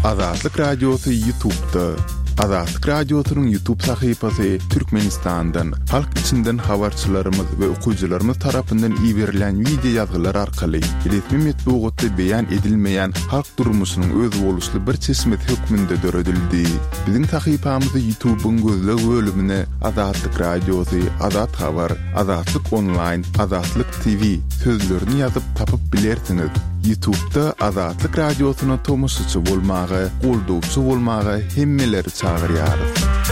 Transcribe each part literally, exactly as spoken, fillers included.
Azatlyk Radiosu YouTube'da. Azatlyk Radiosu'nun YouTube sayfasy Türkmenistan'dan, halk içinden habarçylarymyz we okuyjylarymyz tarapyndan ýiberilen video ýazgylar arkaly resmi metbuatda beýan edilmeýän halk durmuşynyň öz boluşly bir çeşmet hökmünde döredildi. Biziň sayfamyzy YouTube'un gözleg bölümine Azatlyk Radiosu, Azat Habar, Azatlyk Online, Azatlyk T V sözlerini ýazyp tapyp bilersiňiz. YouTube'da Azatlyk Radiosu'na tomusçy bolmagy, goldawçy bolmagy hemmeleri çağırýarys.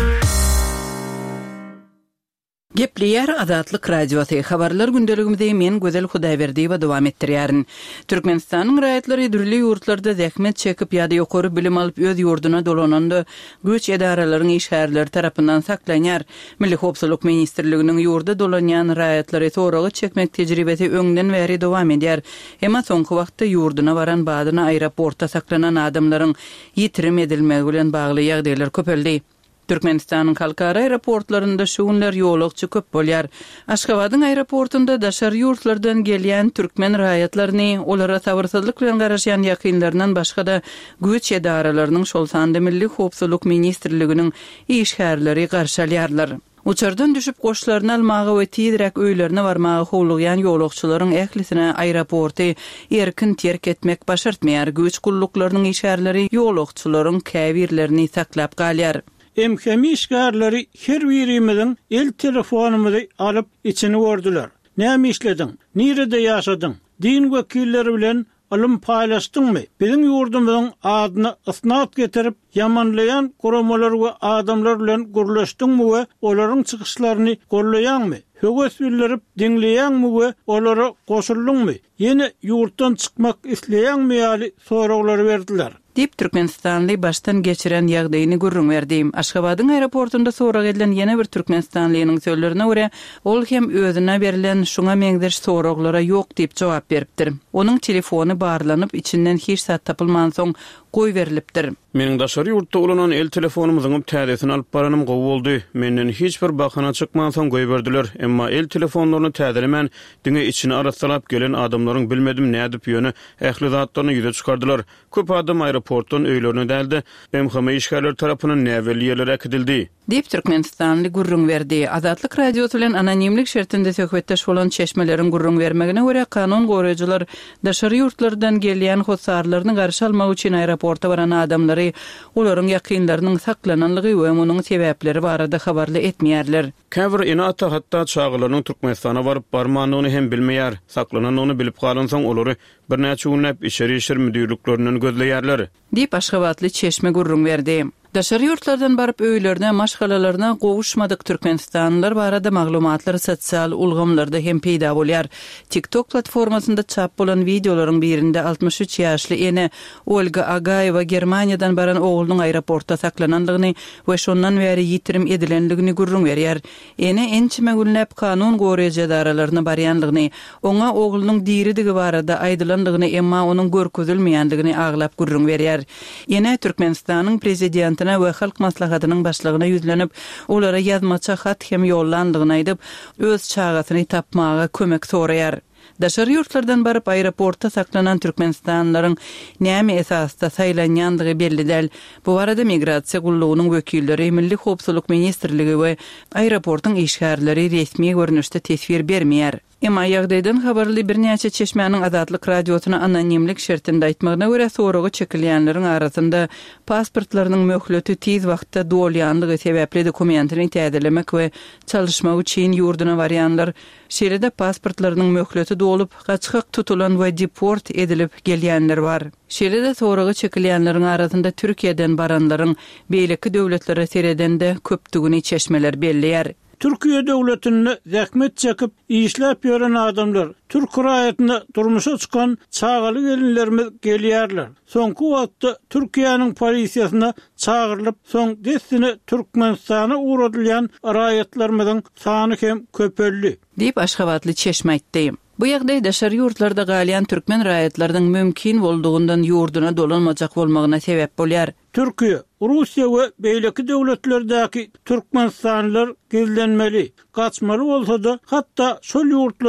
Gepleyer Azatlyk Radiosu habarlar gündeligimizde men Gözel Hudaýberdi we dowam etdirýärin. Türkmenistanyň raýatlary dürli ýurtlarda zähmet çekip ýa-da ýokary bilim alyp öz ýurduna dolananda güç edaralarynyň işgärleri tarapyndan saklanýar. Milli Howpsuzlyk Ministrliginiň ýurda dolanýan raýatlary soragy çekmek tejribesi öňden bäri dowam edýär. Emma soňky wagtda ýurduna baran badyna aeroportda saklanan adamlaryň ýitirim edilmegi bilen bagly ýagdaýlar köpeldi. Türkmenistanyň halkara aeroportlarynda şu günler ýolagçy köp bolýar. Aşgabatyň aeroportunda daşar ýurtlardan gelýän türkmen raýatlaryny, olara sabyrsyzlyk bilen garaşan ýakynlaryndan başga da güç edaralarynyň şol sanda Milli Howpsuzlyk Ministrliginiň işgärleri garşalýarlar. Uçardan düşüp goşlaryny almagy we tiýdirek öýlerine barmagy howlugyan ýolagçylaryň ählisine aeroporty erkin terk etmek başartmaýar. Güç gulluklarının işgärleri ýolagçylaryň käbirlerini saklap galýar. Emkemi işgärleri her birimiziň el telefonumuzy alyp içini gördüler. Näme işledin? Nirede ýaşadyň? Din wekilleri bilen alym paýlaşdyňmy? Biziň ýurdumyzyň adyny ysnat getirip ýamanlaýan guramalar we adamlar bilen gurlaşdyňmy we olaryň çykyşlaryny gollaýanmy? Höwes bildirip dinleýänmi we olara goşuldyňmy? Ýene ýurtdan çykmak isleýänmi ýaly soraglary berdiler. Dip Türkmenistanly baştan geçiren ýagdaýyny gurrun berdim. Aşgabatyň aeroportunda sorag edilen ýene bir Türkmenistanlynyň sözlerine görä, ol hem özüne berilen şuňa meňdeş soraglara ýok diýip jogap beripdir. Onuň telefony barlanyp içinden hiç sat tapylman soň goý berilipdir. Meniň daşary ýurtda ulanan el telefonumyzyň täzesini alyp baranym gowy boldy. Menden hiç bir bahana çykman soň goý berdiler. Emma el telefonlaryny täzelemen diňe içine arasalap gelen adamlaryň bilmedim nädip ýöne ähli zatlaryny ýüze çykardylar. Köp adam aeroportdan öýlerine däldi. M H M işgärler tarapynyň näwelliýelere akdildi. Dip Türkmenistanly gurrun berdi. Azatlyk Radiosu bilen anonimlik şertinde söhbetdeş bolan çeşmeleriň gurrun bermegine görä kanun goraýjylar daşary ýurtlardan gelýän hossarlaryny garşy almak üçin aeroporta baran adamlary olaryň ýakynlarynyň saklananlygy we munyň sebäpleri barada habarly etmeýärler. Käbir inata hatda çağlarynyň Türkmenistana baryp barmanyny hem bilmeýär. Saklanan ony bilip galansaň olary bir näçe günläp içeri işler müdürliklerinden gözleýärler. Dip Aşgabatly çeşme gurrun berdi. Daşary ýurtlardan baryp öýlerine, maşgalalaryna gowuşmadyk türkmenistanlylar barada maglumatlar sosial ulgamlarda hem peýda bolýar. TikTok platformasynda çap bolan videolaryň birinde altmış üç ýaşly ene Olga Agayewa Germaniýadan baran oğlunyň aeroportda saklananlygyny we şondan bäri ýitirim edilenligini gurrun berýär. Ene ençime günläp kanun goraýjy daralaryna barýanlygyny, oňa oğlunyň diridigi barada aýdylanlygyny, emma onuň görkezilmeýänligini aglap gurrun berýär. Ene Türkmenistanyň prezidenti we halk maslahatynyň başlygyna ýüzlenip, olara ýazmaça hat hem ýollandygyny aýdyp, öz çagatyny tapmaga kömek soraýar. Daşary ýurtlardan baryp aeroportda saklanan türkmenistanlylaryň näme esasda saýlanýandygy belli däl. Bu arada migrasiýa gullugynyň wekilleri Milli Howpsuzlyk Ministrligi we aeroportyň işgärleri resmi görnüşde tesbir bermeýär. Emma ýagdaýdan habarly bir näçe çeşmäniň Azatlyk Radiosyna anonimlik şertinde aýtmagyna görä soragy çekilýänleriň arasynda pasportlarynyň möhleti tiz wagtda dolýanlygy sebäpli dokumentini täzelemek we çalışmak üçin ýurduna barýanlar, şeýle-de pasportlarynyň möhleti dolup, gaçyk tutulan we deport edilip gelýänler bar. Şeýle-de soragy çekilýänleriň arasynda Türkiýeden baranlaryň beýleki döwletlere seredende köpdügini çeşmeler belliýär. Türkiye devletine zähmet çekip işläp ýören adamlar Türk raýatyna durmuşa çykan çağaly gelinlerimiz gelýärler. Soňky wagtda Türkiýanyň polisiýasyna çağırlyp, soň desine Türkmenistana uğradylýan raýatlarymyzyň sany hem köpeldi. Diýip Aşgabatly çeşme aýtdy. Bu ýagdaý daşary ýurtlarda galýan türkmen raýatlarynyň mümkin boldugundan ýurduna dolanmajak bolmagyna sebäp bolýar. Türkiýe, Russiýa we beýleki döwletlerdäki türkmenistanlylar gizlenmeli, gaçmaly bolsa da hatda şol ýurtlaryň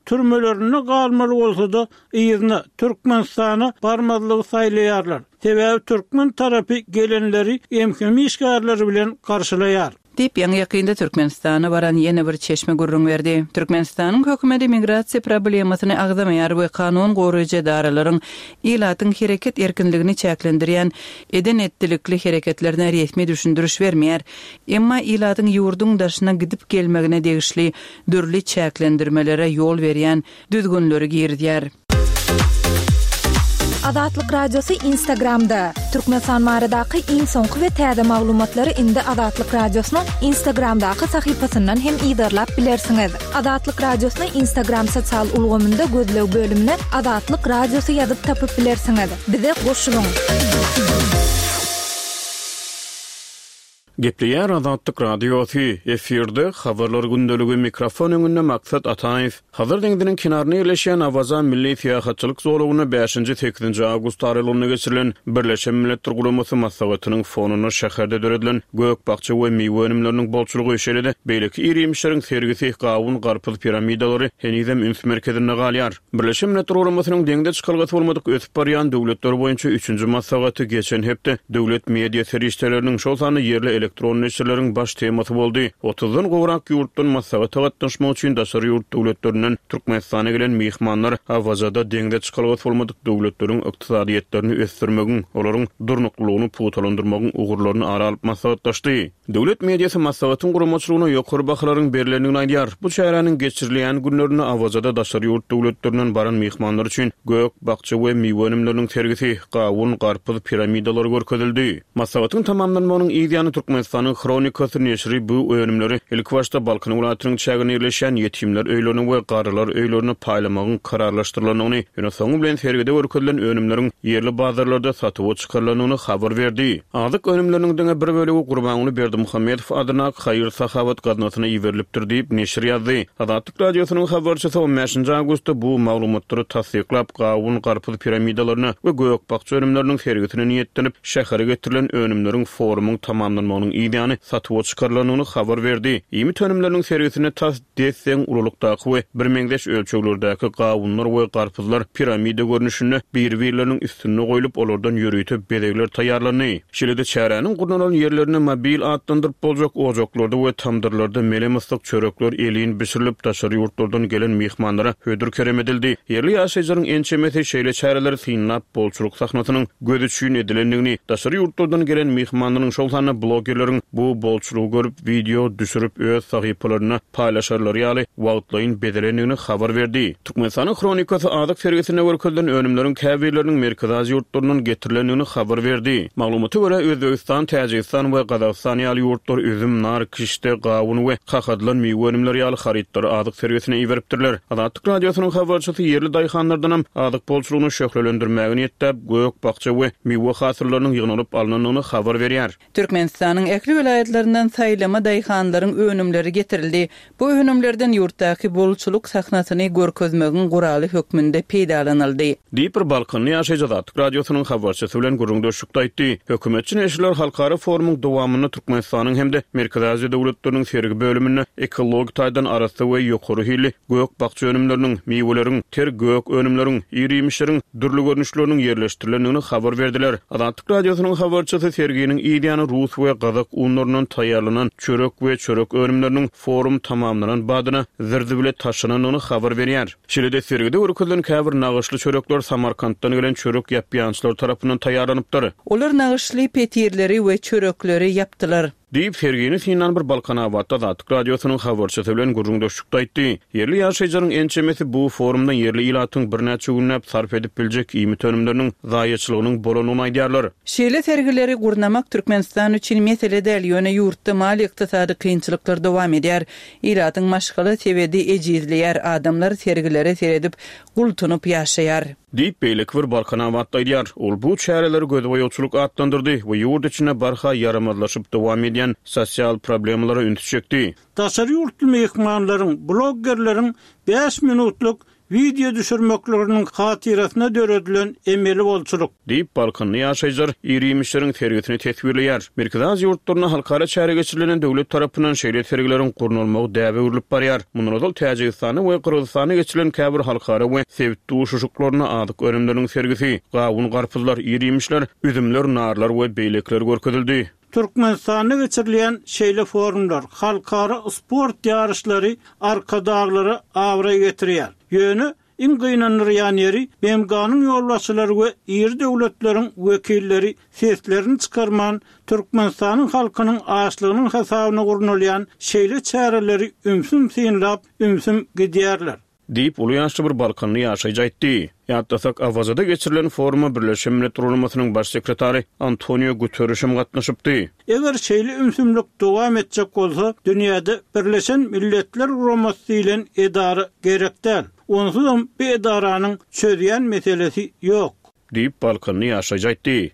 türmelerine galmaly bolsa da ýygyna Türkmenistana barmadlygy saýlaýarlar. Sebäbi Türkmen tarapy gelenleri emkin işgärleri bilen karşılaýar. Dip ýa-ni ýakynda Türkmenistana baran ýene bir çeşme gurrun berdi. Türkmenistanyň hökümeti migrasiýa problemasyny agdamaýar we kanun goraýjy daralaryň ilatyň hereket erkinligini çäklendirýän eden etdilikli hereketlerine resmi düşündürüş bermeýär. Emma ilatyň ýurduň daşyna gidip gelmegine degişli dürli çäklendirmelere ýol berýän düzgünleri girdýär. Adatlyk radiosu Instagramda. Türkmenistan baradaky iň soňky we täze maglumatlary indi Adatlyk radiosynyň Instagramdaky sahypasyndan hem ýydarlap bilersiňiz. Adatlyk radiosyny Instagram sosial ulgamynda gözlew bölümine Adatlyk radiosu ýazyp tapyp bilersiňiz. Bize goşulyň. Gepleýär Adatlyk radiosu efirde habarlar gündeligi mikrofon öňünde Maksat Ataýew. Hazır deňdiniň kenaryna ýerleşýän Awaza Milli Fiýahatçylyk zorugyny beşinji sekizinji awgust aralygyna geçirilen Birleşen Milletler Guramasy maslahatynyň fonuny şäherde döredilen Gökbakça we meýwe önümleriniň bolçulugy işeledi. Beýleki irimişleriň sergisi gawun garpyz piramidalary henizem üns merkezine galýar. Birleşen Milletler Guramasynyň deňde çykylgaty bolmadyk ötüp barýan döwletler boýunça üçünji maslahaty geçen hepde döwlet media serişdeleriniň şol sany ýerli elektron neşirleriň baş temasy boldy. otuzdan gowrak ýurtdan maslahat gatnaşmak üçin daşary ýurt döwletlerinden Türkmenistana gelen mehmanlar Awazada deňde çykylgaty bolmadyk döwletleriň ykdysadyýetlerini ösdürmegin, olaryň durnuklugyny putalandyrmagyň ugurlaryny ara alyp maslahatlaşdy. Döwlet mediýasy maslahatyň guramaçylygyna ýokary bahalaryň berilýändigini aýdýar. Bu çärenin geçirilýän günlerini Awazada daşary ýurt döwletlerinden baran mehmanlar üçin Gökbakça we meýwe önümleriniň sergisi gawun garpyz piramidalary görkezildi. Maslahatyň tamamlanmagynyň ýygyny Türkmenistanyň Kronikasy neşri bu önümleri ilk başta Balkan welatynyň çägine ýerleşen ýetimler öýlerini we garalar öýlerini paýlamagyň kararlaşdyrylanyny, ýöne soňu bilen sergide görkezilen önümleriň ýerli bazarlarda satyp çykarylanyny habar berdi. Azyk önümleriniň diňe bir bölegi Gurbanyny Berdimuhammedow adyna haýyr sahawat gadnatyna iwerilipdir diýip neşir ýazdy. Adatlyk radiosynyň habarçysy on beşinji awgustda bu maglumatlary tasdiklap gawun garpyz piramidalaryny we Gökbakça önümleriniň sergisini niýetlenip şähere getirilen önümleriň forumyň tamamlanmagynyň ýygyny satyp çykarylanyny habar berdi. Ýemi önümleriniň sergisini tasdikleýän ululukdaky we bir meňdeş ölçeklerdäki gawunlar we garpyzlar piramida görnüşinde bir-birleriniň üstüne goýulyp olardan ýörüýtip bedegler taýýarlany. Şeýle-de çäreniň gurnanan ýerlerini mobil atlandyryp boljak ojoklarda we tamdyrlarda melemyslyk çörekler elin bişirilip daşary ýurtlardan gelen mehmanlara hödür kerem edildi. Ýerli ýaşaýjylaryň ençemeti şeýle çäreler synlap bolçuluk sahnasynyň gödüçüň edilendigini, daşary ýurtlardan gelen mehmanlaryň şol sany blogerleriň bu bolçulugy görüp video düşürüp öz sahypalaryna paýlaşarlar ýaly wagtlaýyn bedelendigini habar berdi. Türkmenistanyň Kronikasy azyk sergisine görkezilen önümleriň käbirleriniň merkezi ýurtlarynyň getirilendigini habar berdi. Maglumaty görä Özbegistan, Täjikistan we Gazagystan ýaly ýurtlar üzüm, nar, kişde, gawun we hakadylan meýwe önümleri ýaly harytary azyk sergisine iweripdirler. Adatlyk radiosynyň habarçysy ýerli daýhanlardan hem azyk bolçulugyny şöhrelendirmäge ýetip Gökbakça we meýwe hasyrlarynyň ýygnanyp alynanyny habar berýär. Türkmenistanyň ekli welaýatlarinden saýlama daýhanlaryň önümleri getirildi. Bu önümlerden ýurtdaky bolçuluk sahnasyny görkezmegiň guraly hökmünde peýdalanyldy. Diýip Balkany ýaşaýjak radiosynyň habarçysy bilen gurrundaşykda aýtdy. Hökümetçi neşirler halkara forumun dowamyny Türkmenistanyň hemde merkezi döwletleriniň sergi bölümini ekologik taýdan arasy we ýokary hili Gökbakça önümleriniň, meýweleriň, ter gök önümleriň, irimişleriň, dürli görnüşleriniň ýerleşdirilendigini habar berdiler. Adatlyk radiosynyň habarçysy serginiň ýygyny Rus we Gazak unlarynyň taýýarlanan çörek we çörek önümleriniň forum tamamlanan badyna zirdi bilet taşynanyny habar berýär. Şeýle-de sergide görkezilen käbir nagyşly çörekler Samarkanddan gelen çörek ýapýançylar tarapyndan taýýarlanypdyr. Olar nagyşly petirleri we çörekleri ýapdylar. Diýip sergini synan bir Balkan awatda Adatlyk radiosynyň habarçysy bilen gurrundaşykda aýtdy. Ýerli ýaşaýjylaryň ençemeti bu forumdan ýerli ilatyň bir näçe günläp sarf edip biljek ýymy önümleriniň zaýaçylygynyň bolanyny aýdýarlar. Şeýle sergileri gurnamak Türkmenistan üçin mesele däl, ýöne ýurtda mali ykdysady kynçylyklar dowam edýär. Ilatyň maşgaly sebedi ejizleýär, adamlar sergilere seredip gultunup ýaşaýar. Diýip beýleki bir Balkan awatda aýdýar. Ol bu çäreleri gözboýçuluk atlandyrdy we ýurt içine barha yaramazlaşyp dowam edýän sosial problemlara üntü çekdi. Daşary ýurtly mehmanlaryň, blogerleriň beş minutluk video düşürmeklerinin hatirasına döredilen emeli bolçuluk. Deyip Balkanlı yaşayıcılar irimişlerin tergitini tetbirleyar. Merkezi Aziya yurtlarına halkara çare geçirilen devlet tarafından şeýle tergilerin gurnulmagy däbe urulyp barýar. Mundan Täjikistany we Kyrgyzstany geçirilen käbir halkara we sebitli uşuşuklaryna adyk örümleriň sergisi, gawun garpyzlar, irimişler, üzümler, narlar we beýlekler görkezildi. Türkmenistan'da geçirilen şeýle forumlar, halkara sport yarışları arka dağları awra getirýär. Ýöne iň gynanýan ýeri B M G'nyň ýolbaşçylary we ýer döwletleriň wekilleri seslerini çykarman Türkmenistanyň halkynyň açlygynyň hesabyna gurnulýan şeýle çäreleri ümsüm synlap ümsüm gidýärler. Deyip ulu yaşlı bir Balkanlı yaşayıcı aytdy. Ýatdasak Avazada geçirilen foruma Birleşen Milletler Ulumasynyň baş sekretary Antonio Guterres'im gatnaşypdy. Eger şeýle ümsümlik dowam etjek bolsa, dünýäde Birleşen Milletler Ulumasy bilen edara gerekdäl. Onsuzam bu edaranyň çözýän meselesi ýok. Deyip Balkanlı yaşayıcı aytdy.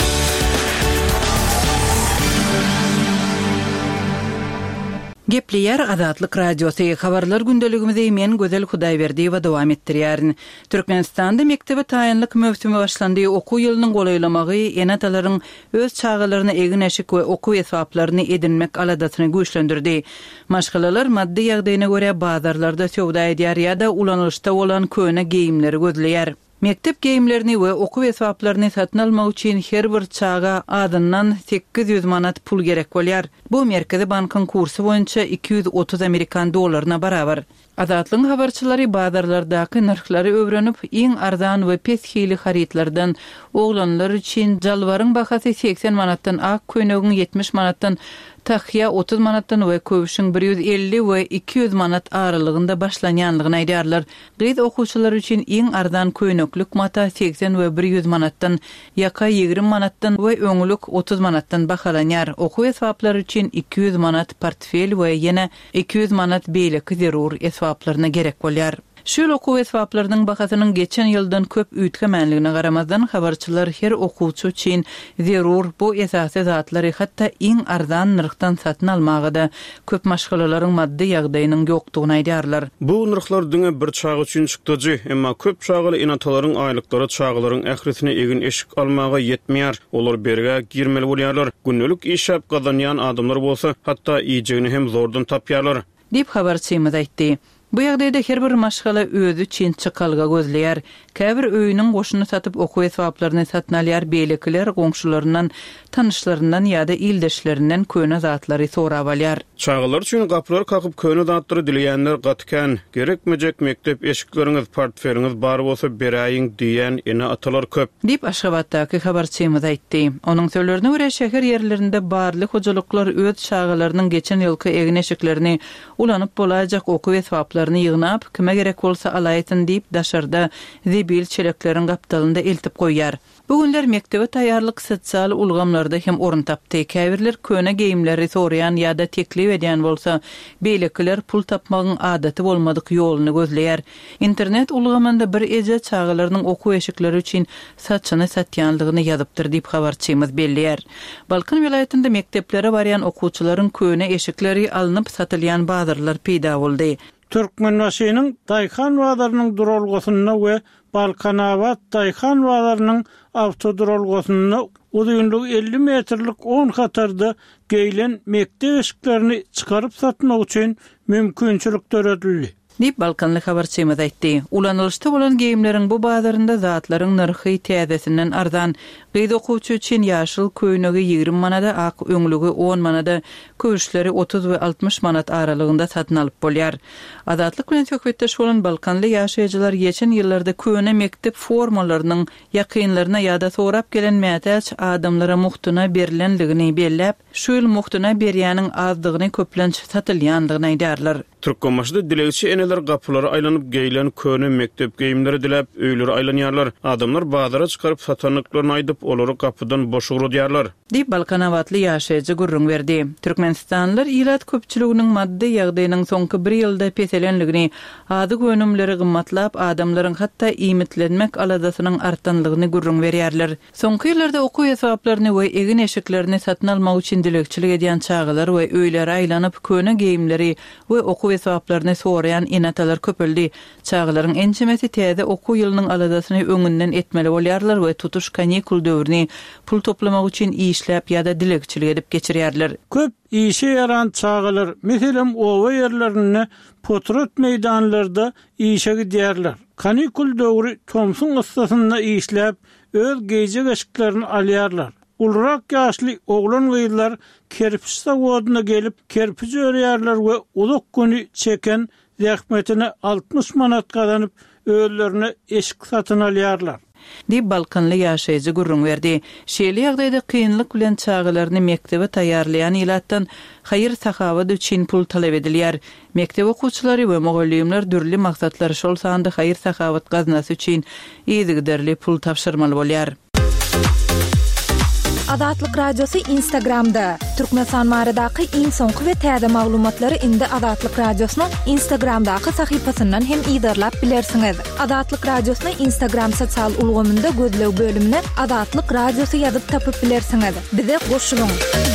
Gepleyer Azatlyk Radiosu habarlar gündeligimizde men Gözel Hudaýberdi we dowam etdirýärin. Türkmenistanda mektebe taýanlyk mövsümi başlandy. Okuw ýylynyň golaýlamagy enatalaryň öz çağalaryna egin eşik we okuw esaplaryny edinmek aladatyny güýçlendirdi. Maşgalalar maddi ýagdaýyna görä bazarlarda söwda edýär ýa-da ulanylşda bolan köne geyimleri gözleýär. Mektep geyimlerini we okuw esaplaryny satyn almak üçin her bir çağa adyndan sekiz ýüz manat pul gerek bolýar. Bu Merkezi Bankyň kursy boýunça iki ýüz otuz Amerikan dollaryna barabar. Azatlyň habarçylary bazarlardaky narhlary öwrenip, iň arzan we pesheýli haritlardan oglanlar üçin jalwaryň bahasy seksen manatdan, ak könegiň yetmiş manatdan, tahyýa otuz manatdan we köwüşiň bir ýüz elli we iki ýüz manat aralygynda başlanýanlygyny aýdýarlar. Gyz okuwçylar üçin iň arzan köyneklik mata seksen we bir ýüz manatdan, ýaka ýigrim manatdan we öňlük otuz manatdan bahalanýar. Okuw esaplary üçin iki ýüz manat portfel we ýene iki ýüz manat beýleki zerur esaplaryna gerek bolýar. Şol okuw esaplarynyň bahasynyň geçen ýyldan köp üýtgemänligine garamazdan habarçylar her okuwçy üçin zerur bu esasy zatlary hatda iň arzan narhdan satyn almagy da köp maşgalalaryň maddi ýagdaýynyň ýokdugyny aýdýarlar. Bu narhlar diňe bir çağı üçin çykdyjy, emma köp çağaly enatalaryň aýlyklary çağalaryň ähresine egin eşik almagy ýetmeýär. Olar berge girmeli bolýarlar. Günnelik iş ýap gazanýan adamlar bolsa, hatda iýjegini hem zordan tapýarlar. Dip habarçymyz aýtdy. Bu ýagdaýda her bir maşgala özü üçin çykalga gözleýär. Käbir öýüniň goşuny satyp okuw esaplaryny satyn alýar, beýlekler goňşularyndan, tanyşlaryndan ýa-da ildeşlerinden köne zatlary sorap alýar. Çağalar üçin gaplar kakyp köne zatlary dileýänler gatken, gerekmejek mektep eşikleriňiz, portfeliňiz bar bolsa beräýiň diýen ene atalar köp. Dip Aşgabatdaky habarçymyz aýtdy. Onuň sözlerine görä şäher ýerlerinde barlyk hojalyklar öz çağalarynyň geçen ýylky egin eşiklerini ulanyp bolajak okuw esaplaryny ýygnap, kime gerek bolsa alaýtyn diýip daşarda zebil çelekleriň gapdalynda eltip goýýar. Bugünler mektebe taýýarlyk sosial ulgamlarda hem orun tapdy. Käbirler köne geyimleri sorayan ýa-da teklip edýän bolsa, beýlekler pul tapmagyň adaty bolmadyk ýoluny gözleýär. Internet ulgamanda bir eje çağalarynyň okuw eşikleri üçin satçyny satýanlygyny ýazypdyr diýip habarçymyz belliýär. Balkan welaýatynda mekteplere barýan okuwçylaryň köne eşikleri alınıp satylýan bazarlar peýda boldy. Türkmenbaşynyň Daýhan bazarının duralgysyna we Balkanawat Daýhan bazarının awtoduralgysyna uzunlygy elli metrlik on hatarda geýlen mektep eşiklerini çykaryp satmak üçin mümkinçilik töredildi. Dip Balkanly habarçymyz aýtdy. Ulanylşda bolan geyimleriň bu bazarynda zatlaryň narhy täzesinden arzan. Gyz okuwçy üçin ýaşyl köýnegi ýigrim manada, ak öňlügi on manada, köwüşleri otuz we altmış manat aralygynda satyn alyp bolýar. Azatlyk bilen söhbetdeş bolan Balkanly ýaşaýjylar geçen ýyllarda köne mektep formalarynyň ýakynlaryna ýa-da sorap gelen mätäç adamlara muhtuna berilenligini belläp, şu ýyl muhtuna berýäniň azdygyny köplenç satylýandygyny aýdýarlar. Türkmenbaşyda dilegçi eneler gapylary aýlanyp geýlen köne mektep geyimleri dilep öýleri aýlanýarlar. Adamlar bazara çykaryp satanlyklaryny aýdyp olary gapydan boş urýarlar. Dip Balkanawatly ýaşaýjy gurrun berdi. Türkmenistanlylar ýylat köpçüliginiň maddi ýagdaýynyň soňky bir ýylda peselenligini, ady gönümleri gymmatlap, adamlaryň hatda iýmitlenmek aladasynyň artanlygyny gurrun berýärler. Soňky ýyllarda okuw esaplaryny we egin eşiklerini satyn almak üçin dilekçilik edýän çağalar we öýleri aýlanyp köne geyimleri we okuw esaplaryny sorayan enatalar köpeldi. Çağlaryň ençemeti täze oku ýylynyň aladasyny öňünden etmeli bolýarlar we tutuş kanikul döwrüni pul toplamak üçin işläp ýa-da dilekçilik edip geçirýärler. Köp işe yaran çağalar, meselem ova yerlerine potrat meydanlarda işe gidýärler. Kanikul döwrü Tomsun ıssasynda işläp öz gece gaşıklaryny alýarlar. Ulrak ýaşly oglan gyýlar kerpiç zawodyna gelip kerpiç örýärler we ulak güni çeken zähmetine altmış manat gazanyp öýlerine eşik satyn alýarlar. Di Balkanly ýaşaýjy gurrun berdi. Şeýle ýagdaýda kynlyk bilen çağlaryny mektebe taýýarlayan ilatdan haýyr sahawat üçin pul talap edilýär. Mektep okuwçylary we mugallimler dürli maksatlar şol sanda haýyr sahawat gaznasy üçin ýygyderli pul tapşyrmaly bolýar. Adatlyk radiosu Instagramda. Türkmenistan maradaky iň soňky we täze maglumatlary indi Adatlyk radiosynyň Instagramdaky sahypasyndan hem ýydarlap bilersiňiz. Adatlyk radiosyny Instagram sosial ulgamynda gözlew bölümine Adatlyk radiosu ýazyp tapyp bilersiňiz. Bize goşulyň.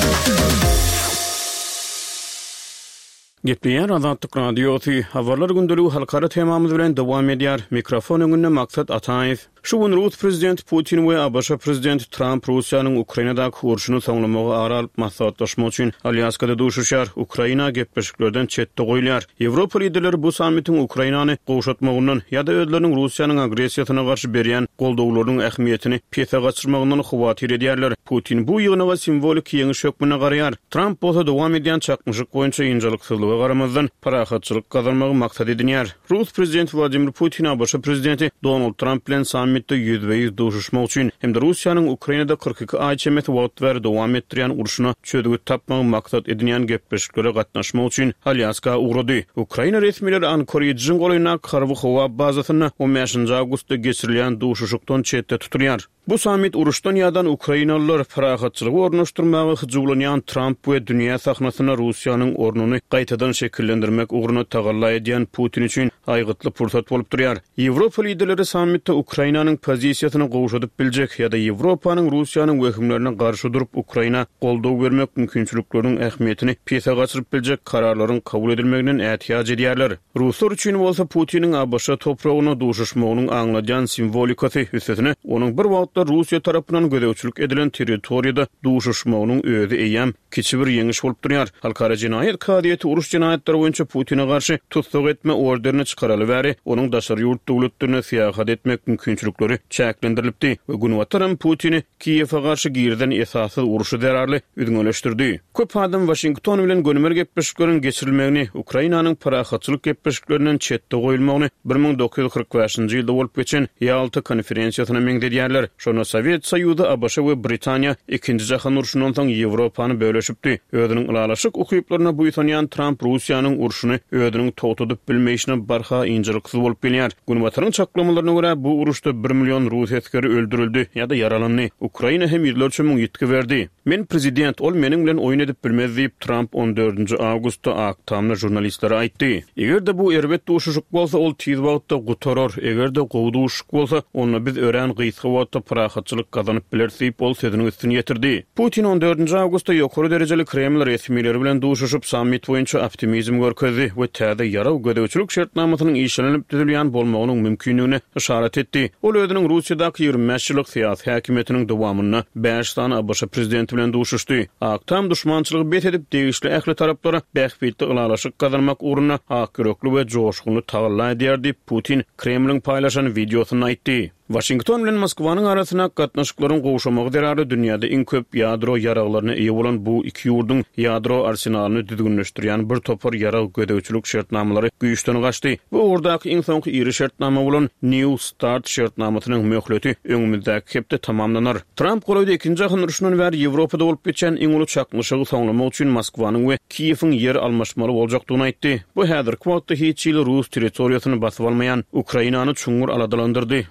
Gepleýär Adatlyk radiosu habarlar gündeliği halkara temamyz bilen dowam edýär. Mikrofon öňünde Maksat Ataýew. Şu gün Rus prezident Putin we A B Ş prezident Trump Russiýanyň Ukrainadaky urşuny soňlamagy aralyp maslahatlaşmak üçin Alyaskada duşuşýar. Ukraina gepleşiklerden çetde goýulýar. Ýewropa liderleri bu sammitiň Ukrainany gowşatmagyndan ýa-da özleriniň Russiýanyň agresiýasyna garşy berýän goldowlarynyň ähmiýetini pese gaçyrmagyndan howatyr edýärler. Putin bu ýygyna simbolik ýeňiş hökmüne garaýar. Trump bolsa dowam edýän çakmyşyk boýunça ýynjylyksyzlyga garamazdan parahatçylyk gazanmagy maksat edinýär. Rus prezidenti Vladimir Putin A B Ş prezidenti Donald Trump bilen sammitde yüzde yüz duşuşmak üçin hem de Russiýanyň Ukrainada kırk iki ay çemeti wagt ber dowam etdirýän urşuny çödügü tapmagy maksat edinýän gepleşiklere gatnaşmak üçin Alyaska ugrady. Ukraina resmileri Ankorýjyň golyna Karwy howa bazasyny on beşinji awgustda geçirilýän duşuşukdan çetde tuturýar. Bu sammit uruşdan ýadan Ukrainalılar parahatçylygy ornaşdyrmagy hyjylanýan Trump we dünýä sahnasyna Russiýanyň ornuny gaýtadan şekillendirmek ugruna tagalla edýän Putin üçin aýgytly pursat bolup durýar. Ýewropa liderleri sammitde Ukrainanyň pozisiýasyny gowşadyp biljek ýa-da Ýewropanyň Russiýanyň wehimlerine garşy durup Ukraina goldaw bermek mümkinçilikleriniň ähmiýetini pese gaçyryp biljek kararlaryň kabul edilmeginden ätýaç edýärler. Ruslar üçin bolsa Putiniň A B Ş topragyna duşuşmagynyň aňladýan simbolikasy üstesine onuň bir wagt Russiýa tarapyndan gödäwçilik edilen territoriýada duşuşmagynyň özi eýem kiçi bir ýeňiş bolup durýar. Halkara jinaýat kadiýeti uruş jinaýatlary boýunça Putin'e garşy tutsak etme orderini çykaraly bäri onuň daşary ýurt döwletlerine syýahat etmek mümkinçilikleri çäklendirilipdi we günwataram Putin'i Kiýewe garşy girden esasy uruşy derarly üdüňeleşdirdi. Köp adam Washington bilen gönümer gepleşikleriň geçirilmegini, Ukrainanyň parahatçylyk gepleşiklerinden çetde goýulmagyny bir ming dokuz ýuz kırk beşinji ýylda bolup geçen Ýalta konferensiýasyna meňdedýärler. Şonu Sowet Soýuzy, A B Ş we Britaniýa ikinji jahan urşundan soň Ýewropany böleşipdi. Özüniň ulalaşyk ukyplaryna buýsanýan Trump Russiýanyň urşuny özüniň togtudyp bilmeýişine barha ýynjylyksyz bolup bilýär. Günwataryň çaklamalaryna görä bu uruşda bir million Rus askeri öldürildi ýa-da yaralandy. Ukraina hem ýyllarça müň ýetki berdi. Men prezident ol meniň bilen oýun edip bilmez diýip Trump on dördünji awgustda aktamna jurnalistlere aýtdy. Egerde bu erbet duşuşuk bolsa ol tiz wagtda gutaror, egerde gowduşuk bolsa onu biz ören gysga wagtda parahatçylyk gazanyp bilersiýip ol sözüniň üstüne ýetirdi. Putin on dördünji awgustda ýokary derejeli Kreml resmileri bilen duşuşup sammit boýunça optimizm görkezdi we täze ýaraw gödäwçilik şertnamasynyň işlenip düzülýän bolmagynyň mümkinligine işaret etdi. Ol özüniň Russiýadaky ýygrimi beş ýyllyk syýasy häkimetiniň dowamyna beş tane A B Ş prezidenti bilen duşuşdy. Aktam düşmançylygy bet edip degişli ähli taraplara bähbetli ulalaşyk gazanmak ugruna hakyrokly we joşguly tagalla edýär diýip Putin Kremliň paýlaşan videosyny aýtdy. Washington bilen Moskwanyň arasyna gatnaşyklaryň gowşamagy derarly dünýäde iň köp ýadro ýaraglaryna eýe bolan bu iki ýurdun ýadro arsenalyny düzgünleşdirýän bir topar ýarag gödäwçilik şertnamalary güýçden gaçdy. Bu urdaky iň soňky iri şertnama bolan New Start şertnamasynyň möhleti öňümizdäki hepde tamamlanar. Trump golaýda ikinji jahan urşunyň bäri Ýewropada bolup geçen iň uly çakmyşygy soňlamak üçin Moskwanyň we Kiýewiň ýer almaşmaly boljakdygyny aýtdy. Bu häzirki wagtda hiç ýyl Rus territoriýasyny basyp almaýan Ukrainany çuňur aladalandyrdy. Ukraina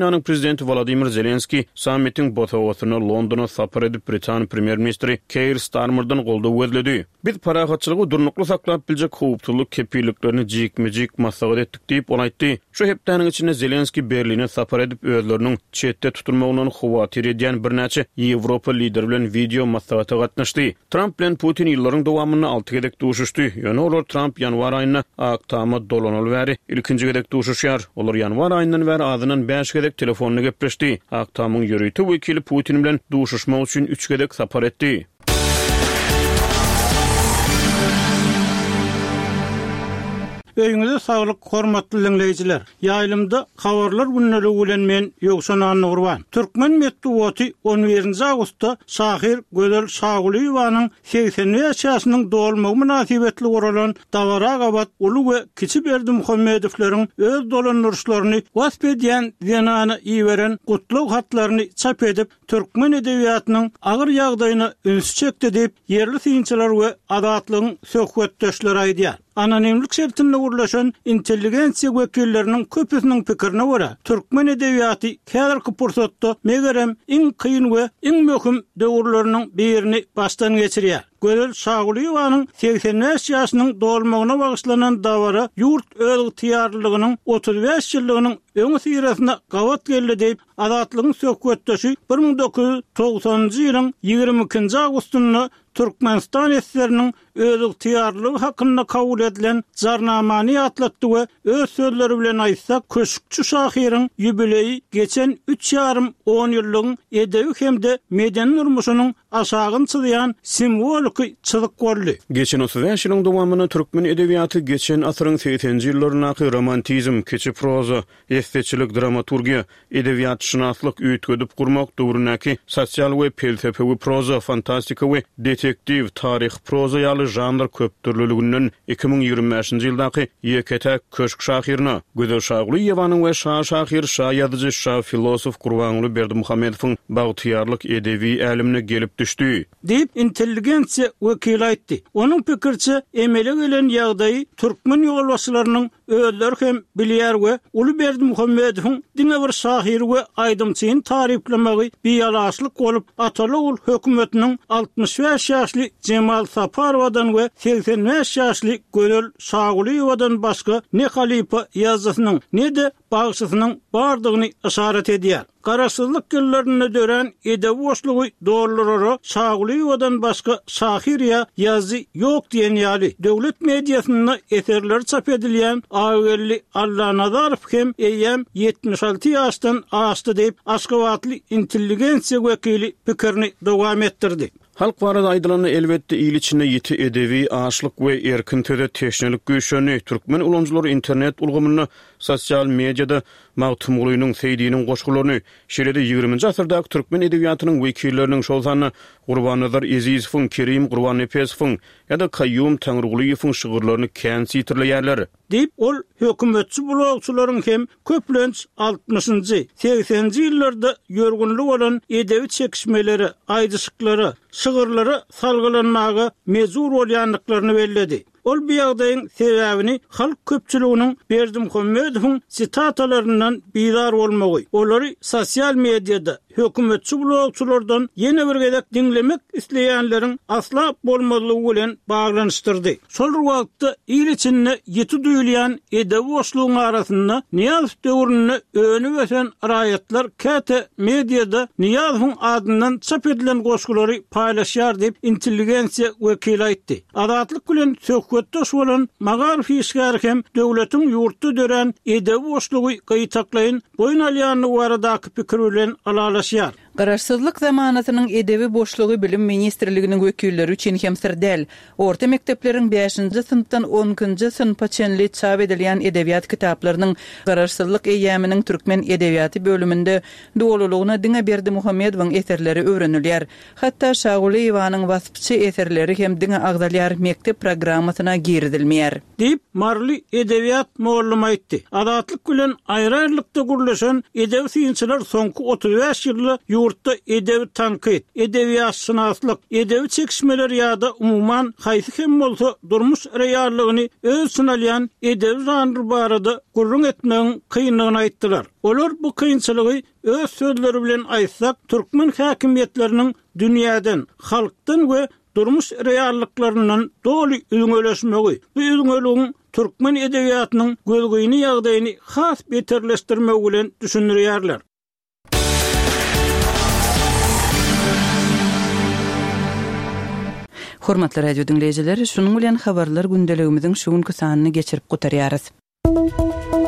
Ukrainanyň prezidenti Volodymyr Zelenski sammitin botawatyna Londona sapar edip Britaniýa premier ministri Keir Starmer'dan goldaw gözledi. Biz parahatçylygy durnukly saklap biljek howptuluk kepilliklerini jikme-jik maslahat etdik diýip onu aýtdy. Şu hepdeniň içinde Zelenski Berline sapar edip özleriniň çetde tutulmagynyň howatyr edýän birnäçe Ýewropa lider bilen video maslahata gatnaşdy. Trump bilen Putin ýyllaryň dowamyny alty gedek duşuşdy. Ýöne olar Trump ýanwar aýyna aktama dolanyl bäri ilkinji gedek duşuşýar. Olar ýanwar aýyndan bäri adynyň beş gedek telefonyny gepleşdi. Aktamyň ýörüýti wekili Putin bilen duşuşmak üçin üç gedek sapar etdi. Öýüňizde saglyk hormatly dinleýijiler. Ýaýlymda habarlar günleri bilen men ýoksan Nurwan. Türkmen medeniýeti on birinji awgustda Şahir Gözel Şagulyewanyň seksenli ýaşasynyň dolmagy münasibetli guralan Dawara gabat Ulu we Kiçi Berdimuhammedowlaryň öz dolanýarlaryny wasp edýän zenany iýeren gutlaw hatlaryny çap edip Türkmen edebiýatynyň agyr ýagdaýyna üns çekdi diýip yerli synçylar we adatlygyň söhbetdeşleri aýdýar. Anonimlik şertinde uğurlaşan intelligensiya vekillerinin köpüsünün pikirine göre Türkmen edebiýaty käderki pursatda megerem iň kıyın we iň möhüm döwürleriniň birini baştan geçirýär. Gözel Şagulyewanyň seksen beş ýaşynyň dolmagyna bagyşlanan dawara ýurt öz ýygytyarlygynyň otuz beş ýyllygynyň öňe sirasyna gawat geldi diýip adatlygyň söhbetdeşi bir ming dokuz ýüz togsanjy ýylyň ýygrimi ikinji awgustyny Türkmenistan esleriniň öz ýygytyarlygy hakynda kabul edilen jarnamany atlatdy we öz sözleri bilen aýtsak köşükçü Şahyryň ýübileyi geçen üç ýarym on ýyllygyň edebi hemde medeni durmuşynyň aşagyn çyzýan simwolik çyzyk boldy. Geçen otuz beş ýylyň dowamyny Türkmen edebiýaty geçen asyryň seksenji ýyllaryna romantizm, keçi proza, esteçilik, dramaturgiýa, edebiýatşynaslyk üýtgedip gurmak döwründäki sosial we felsepewi proza, fantastika we detektiv, tarih proza ýaly janr köptürlülüginden iki ming ýygrimi beşinji ýyldaky ýekete Köşk Şahyryna, Gözel Şagulyewanyň we Şah Şahyr, şa ýazyjy, şa filosof Gurbanuly Berdimuhammedowyň bagtyýarlyk edebi älimine gelip düşdi diýip intelligensiya wekili aýtdy. Onuň pikirçe emele gelen ýagdaýy Türkmen ýolbaşçylarynyň özleri hem bilýär we Uly Berdimuhammedowyň diňe bir şahyr we aýdymçyny tariflemegi biýalaşlyk bolup ataly ul hökümetiniň altmış beş ýaşly Cemal Saparowadan we seksen beş ýaşly Gözel Şagulyewadan başga ne halipa ýazysynyň ne de bagşysynyň bardygyny işaret edýär. Garaşsyzlyk ýyllaryny dören edebi boşlugy doğrulara Şagulyewadan başga şahyr ýa ýazy ýok diýen ýaly döwlet mediýasynda eserler çap edilýän awgelli Alla Nazarow hem eýem yetmiş alty ýaşdan aşdy diýip Aşgabatly intelligensiya wekili pikirini dowam etdirdi. Halk barada aýdylany elbetde ýyl içinde ýeti edebi aşlyk we erkin töre teşnelik güýşeni Türkmen ulanjylary internet ulgamyny sosial mediada magtumlygynyň seýdiniň goşgularyny şerede ýygrimiňji asyrdaky Türkmen edebiýatynyň wekilleriniň şolsany Gurbannazar Ezizowyň, Kerim Gurbanepesowyň ýa-da Kayyum Taňrygulyýewiň şygyrlaryny kän sitirleýärler. Diýip ol hökümetçi blogçylaryň hem köplenç altmışynjy, seksenji ýyllarda ýörgünlük bolan edebi çekişmeleri, aýdyşyklary, şygyrlary salgylanmagy mezur bolýanlyklaryny belledi. Ol bu ýagdaýyň sebäbini halk köpçüliginiň Berdimuhammedowyň sitatalaryndan biýdar bolmagy, olary sosial mediada hökümetçi blogçulardan ýene bir gedek dinlemek isleýänleriň asla bolmadygy bilen baglanyşdyrdy. Şol wagtda ýyl içinde ýeti duýulýan edebi boşlugyň arasynda Niýazow döwrüne öňü wesen raýatlar käte mediada Niýazowyň adyndan çap edilen goşgulary paýlaşýar diýip intelligensiya wekili aýtdy. Adatlyk bilen söhbetdeş bolan Magarif işgär hem döwletiň ýurtda dören edebi boşlugy gaýtaklaýyn boyun alýany baradaky pikir bilen alalaşýar. Garaşsyzlyk zamanatynyň edebi boşlugy bilim ministrliginiň wekilleri üçin hem sirdel. Orta mektepleriň beşinji synpdan onunji synpa çenli çap edilen edebiýat kitaplarynyň garaşsyzlyk eýäminiň türkmen edebiýaty bölüminde dowlulugyna diňe Berdimuhammedowyň eserleri öwrenilýär. Hatda Şagulyewanyň waspçy eserleri hem diňe agdalýar mektep programmasyna giridilmeýär. Diýip marly edebiýat muallimi aýtdy. Adatlyk bilen aýry-aýrylykda gurulşan edebi synçylar soňky otuz beş ýylda ýurtda edebi tankit, edebiyat sınaslyk, edebi çekişmeler ýa-da umuman haýsy hem bolsa durmuş reallygyny öz sınalyan edebi janry barada gurrun etmegiň kynlygyny aýtdylar. Olar bu kynçylygy öz sözleri bilen aýtsak, türkmen häkimiýetleriniň dünýäden, halkdan we durmuş reallıklarından dolu üňöleşmegi, bu üňölegiň türkmen edebiýatynyň gözgüýni ýagdaýyny has beterleşdirmegi bilen düşünýärler. Hormatly radio dinleýijileri, şunuň bilen habarlar gündeligimiziň şu günkü sanyny geçirip gutarýarys.